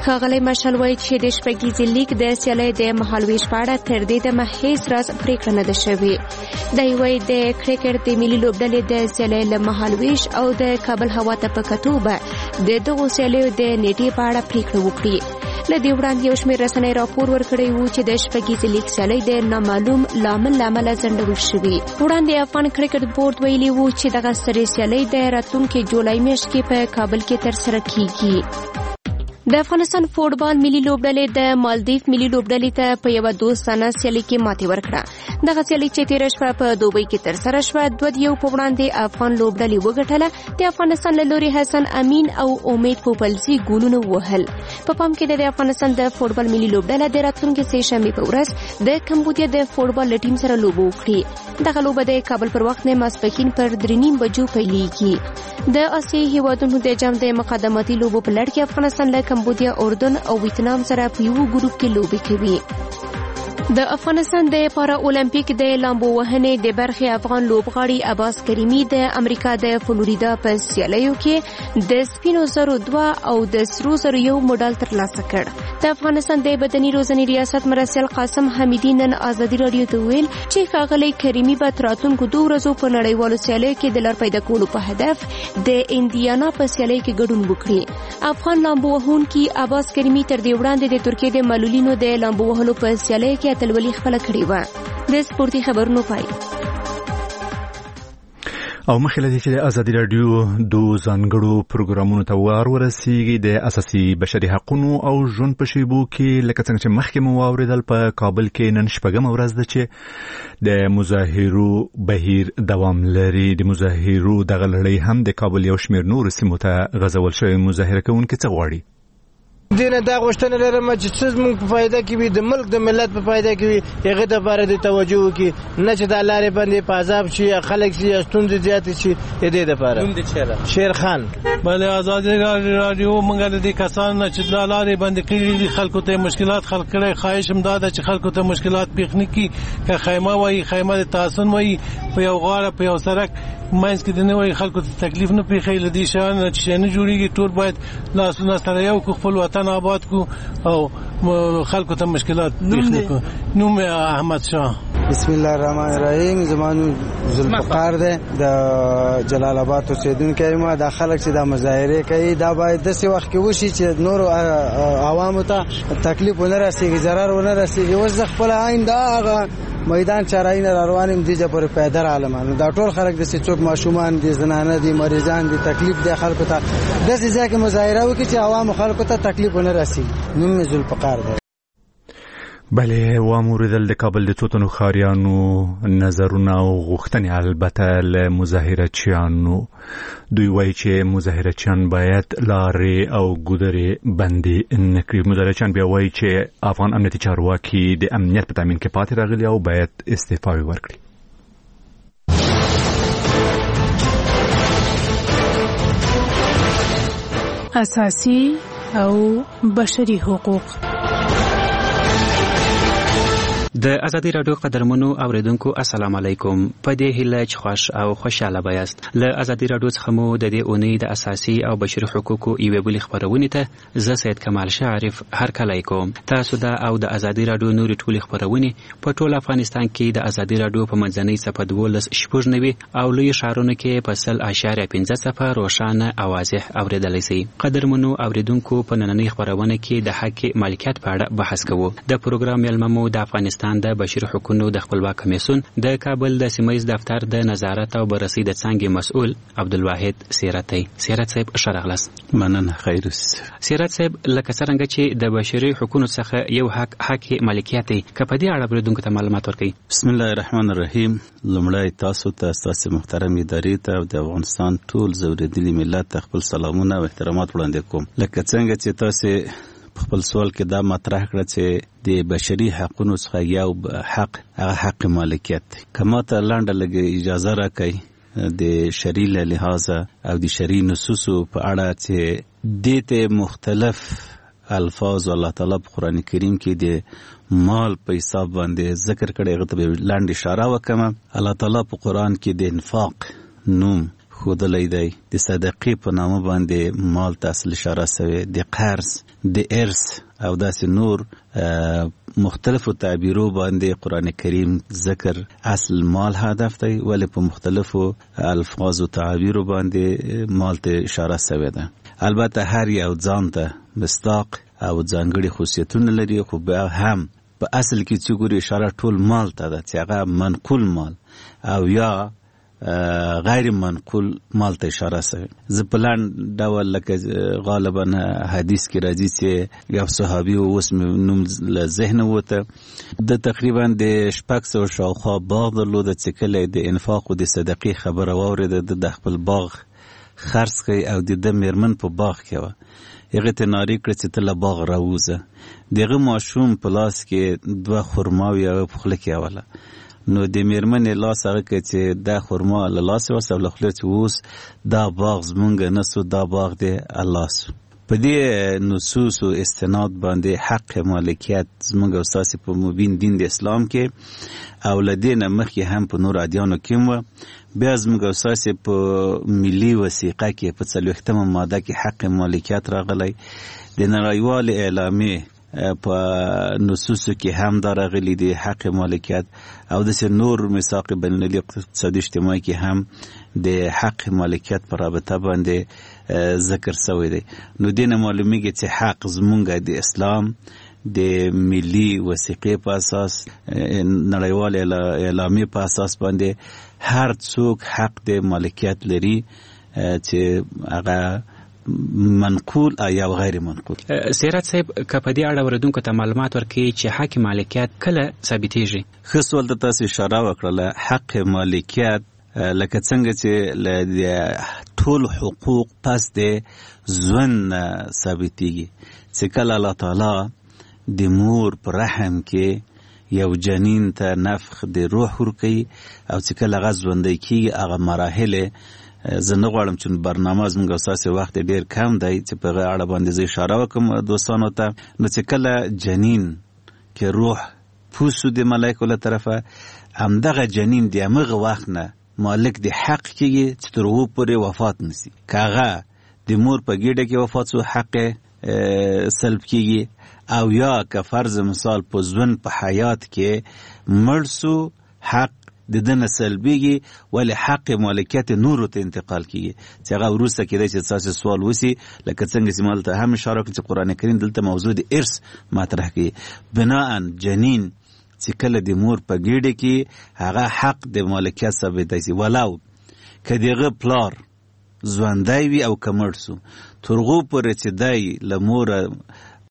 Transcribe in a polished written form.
ښاغلی مشعل وایي چې د شپږیزې لیګ د سیالۍ د مهالویش په اړه تر دې دمه هیڅ راز پریکړه نه ده شوې. دی وایي د کرکټ د ملي لوبډلې د سیالۍ له مهالویش او د کابل هوا ته په کتو به د دغو سیالیو د نیټې په اړه پریکړه وکړي. له دې وړاندې یو شمېر رسنۍ راپور ورکړی و چې د شپږیزې لیګ سیالۍ د نامعلوم لامل له امله ځنډول شوي. وړاندې افغان کرکټ بورډ ویلي و چې دغه سترې سیالۍ د راتلونکي جولای میاشت کې په کابل کې ترسره کیږي. د افغانستان فوټبال ملي لوبډلې د مالدیف ملي لوبډلې ته په یوه دوستانه سیالۍ کې ماتې ورکړه. دغه سیالۍ چې تېره شپه په دوبۍ کې ترسره شوه 2-1 په وړاندې افغان لوبډلې وګټله. د افغانستان له لوري حسن امین او امید پوپلزي ګولونه ووهل. په پام کې د افغانستان د فوټبال ملي لوبډله د راتلونکي سه شنبې په ورځ د کمبودیا د فوټبال ټیم سره لوبه وکړي. دغه لوبه د کابل پر وخت نه ماسپښین پر 3:30 بجو پیلېږي. د آسیایي هیوادونو د جام د مقدماتي لوبو په لړ کې افغانستان له کمبودیا، اردن او ویتنام سره په یو ګروپ کې لوبې کوي. د افغانستان د پارا اولمپیک د لامبو وهنې د برخې افغان لوبغاړي عباس کریمي د امریکا د فلوریدا په سیالیو کې د سپینو زرو 2 او د سرو زرو 1 مډال ترلاسه کړ. د افغانستان د بدني روزنې ریاست مرستیال قاسم حمیدي نن ازادي رادیو ته ویل چې ښاغلی کریمي به تر راتلونکو 2 ورځو په نړیوالو سیالیو کې د لار پیدا کولو په هدف د اندیانا په سیالۍ کې ګډون وکړي. افغان لامبو وهونکي عباس کریمي تر دې وړاندې د ترکیې د معلولینو د لامبو وهلو په سیالۍ کې اتلولي خپله کړې وه. د سپورتي خبرونو پای. او مخکې له دې چې د ازادي راډیو دو ځانګړو پروګرامونو ته ورسیږي د اساسي بشري حقوقو او ژوند په شیبو کې لکه څنګه چې مخکې مو واورېدل په کابل کې نن شپږمه ورځ ده چې د مظاهرو بهیر دوام لري. د مظاهرو دغه لړۍ هم د کابل یو شمېر نورو سیمو ته غځول شوی. مظاهره کوونکي څه غواړي؟ دینه دا غوښتنه لرم چې څه زموږ په فایده کې وي، د ملک د ملت په فایده کې وي، هغه د لپاره د توجه وکړي، نه چې د لارې باندې په عذاب شي یا خلک شي یا ستونزې زیاتې شي. د دې لپاره نوم د شیر خان بلې ازادي راډیو موږ د دې کسانو نه چې د لارې باندې کړي خلکو ته مشکلات خلک کړي. خواهش هم دا ده چې خلکو ته مشکلات پیښ نه کړي. که خیمه وایي خیمه د تحسن وایي په یو غاړه په یو سړک مینس کې د نوې خلکو ته تکلیف نه پیښي. لدی شان چې نه جوړیږي ټول باید لاسونه سره یو کو خپل وطن آباد کو او خلکو ته مشکلات پیښ نه کو. نوم احمد شاه. بسم الله الرحمن الرحیم. زمانو ذوالفقار ده د جلال آباد اوسیدونکو ما د خلک چې د مظاهره کوي دا باید د څه وخت کې وشي چې نور عوامو ته تکلیف ونه رسیږي، ضرر ونه رسیږي. اوس خپل عین دا میدان چارای نه روانم دي چې پر پیدر عالمانو دا ټول خلک د څوک ماشومان دي، زنانه دي، مریضان دي، تکلیف د خلکو ته د ځکه مظاهره وکړي چې عوام خلکو ته تکلیف ونه رسیږي. نوم ذوالفقار ده. بله واموریدل د کابل د توتنو خاریانو نظرونه او غوښتنې البته له مظاهرچیانو. دوی وایي چې مظاهرچیان باید لارې او ګودرې بندي نه کړي. مظاهرچیان بیا وایي چې افغان امنیتي چارواکي د امنیت په تامین کې پاتې راغلي او باید استعفا ورکړي. اساسي او بشري حقوق. د ازادي راډیو قدرمنو اوریدونکو السلام علیکم. په دې هیله چې خوش او خوشاله بایاست. له ازادي راډیو څخه مو د دې اونۍ د اساسي او بشري حقوقو یوې بلې خبرونې ته زه سید کمال شعرف هرکلی کوم. تاسو دا او د ازادي راډیو نورې ټولې خبرونې په ټول افغانستان کې د ازادي راډیو په منځنۍ صفحه 12.90 او لوی ښارونو کې په 0.15 صفحه روښانه او واضح اوریدلی شئ. قدرمنو اوریدونکو په نننۍ خبرونه کې د حق مالکیت په اړه بحث کوو. د پروګرام مېلمه مو د افغانستان د بشري حقوقو د خپلواک کمیسیون د کابل د سیمایي دفتر د نظارت او بررسي د څنګه مسؤل عبدالواحد سیرتي. سیرت صاحب شرغلس. مننه خیر. سیرت صاحب لکه څنګه چې د بشري حقوقو څخه یو حق مالکیت دی، که په دې اړه بریدونکو ته معلومات ورکړئ. بسم الله الرحمن الرحیم. لومړی تاسو ته تاسو محترم ادارې ته او د افغانستان ټول زوریدلي ملت ته خپل سلامونه او احترامات وړاندې کوم. لکه څنګه چې تاسو خپل سوال کې دا مطرح کړ چې د بشري حقوقو څخه یو حق هغه حق مالکیت دی. کما ته لاندې لګي اجازه راکړئ د شرعي لحاظه او د شرعي نصوصو په اړه چې دته مختلف الفاظ الله تعالی په قران کریم کې د مال په حساب باندې ذکر کړي. هغه ته لاندې اشاره وکم. الله تعالی په قران کې د انفاق نوم خودلې دی د صدقې په نامه باندې مال ته اصل اشاره شوی د قرض د ارث او داسې نور مختلفو تعبیرو باندې قرآن کریم ذکر اصل مال هدف دی ولی په مختلفو الفاظ او تعبیرو باندې مال ته اشاره شوی ده. البته هر یو ځان ته مصداق او ځانګړي خصوصیتونه لري خو بیا هم په اصل کې چې ګوري اشاره ټول مال ته ده چې هغه منقول مال او یا غیر منقول مال ته اشاره شوی. زه په لاندې ډول لکه غالبا حدیث کې راځي چې یو صحابي اوس نوم له ذهنه وته د تقریبا د 600 شاوخوا باغ درلوده چې کله د انفاق او د صدقې خبره واورېده د خپل باغ خرڅ کړي او د میرمن په باغ کې وه هغه ته ناری کړ چې ته له باغ راوځه. دغه ماشوم په لاس کې 2 خرماوي او په خوله کې اوله نو د میرمنې لاس هغه کې چې دا خرما له لاسه ورسه له خولې چې اوس دا باغ زمونږ نه سو دا باغ دی الله سو. په دې نصوص او استناد باندې حق مالکیت زمونږ او ستاسې په مبین دین د اسلام کې او له دې نه مخکې هم په نور ادیانو کې هم بیا زمونږ او ستاسې په ملي وثیقه کې په 40مه ماده کې حق مالکیت راغلی. د نړیوالې اعلامیې په نصوصو کې هم دا راغلی دی حق مالکیت او داسې نور میثاق بین المللي اقتصادي اجتماعي کې هم د حق مالکیت په رابطه باندې ذکر شوی دی. نو دې نه معلومیږي چې حق زمونږ د اسلام د ملي وثیقې په اساس نړیوال اعلامیې په اساس باندې هر څوک حق د مالکیت لري چې هغه منقول یا غیر منقول. سیرت صاحب کپدی اړه اوریدونکو ته معلومات ورکړي چې حق مالکیت کله ثابتېږي؟ ښه سوال د تاسو اشاره وکړله. حق مالکیت لکه څنګه چې له ټول حقوق پس د ژوند ثابتېږي چې کله الله تعالی د مور په رحم کې یو جنین ته نفخ د روح ورکوي او چې کله هغه ژوندی کېږي هغه مراحل زه نه غواړم چې برنامه زموږ او ستاسې وخت ډېر کم دی چې په هغه اړه باندې زه اشاره وکړم دوستانو ته. نو چې کله جنین کې روح پوسو د ملایکو له طرفه همدغه جنین د همغه وخت نه مالک د حق کېږي چې تر هغو پورې وفات نشي. که هغه د مور په ګېډه کې وفات شو حق سلب کېږي او یا که فرض مثال په ژوند په حیات کې مړ شو حق د دنه سلبیږي ولی حق مالکیت نورو ته انتقال کیږي چې هغه وروسته کېدای چې تاسو سوال وسی لکه څنګه چې مال ته هم اشاره کوي چې قران کریم دلته موضوع د ارث مطرح کوي. بناء جنین چې کله د مور په ګېډه کې هغه حق د مالکیت ثابتای شي ولو که دغه پلار ژوندی وي او که مړ شو تر هغو پورې چې دی له موره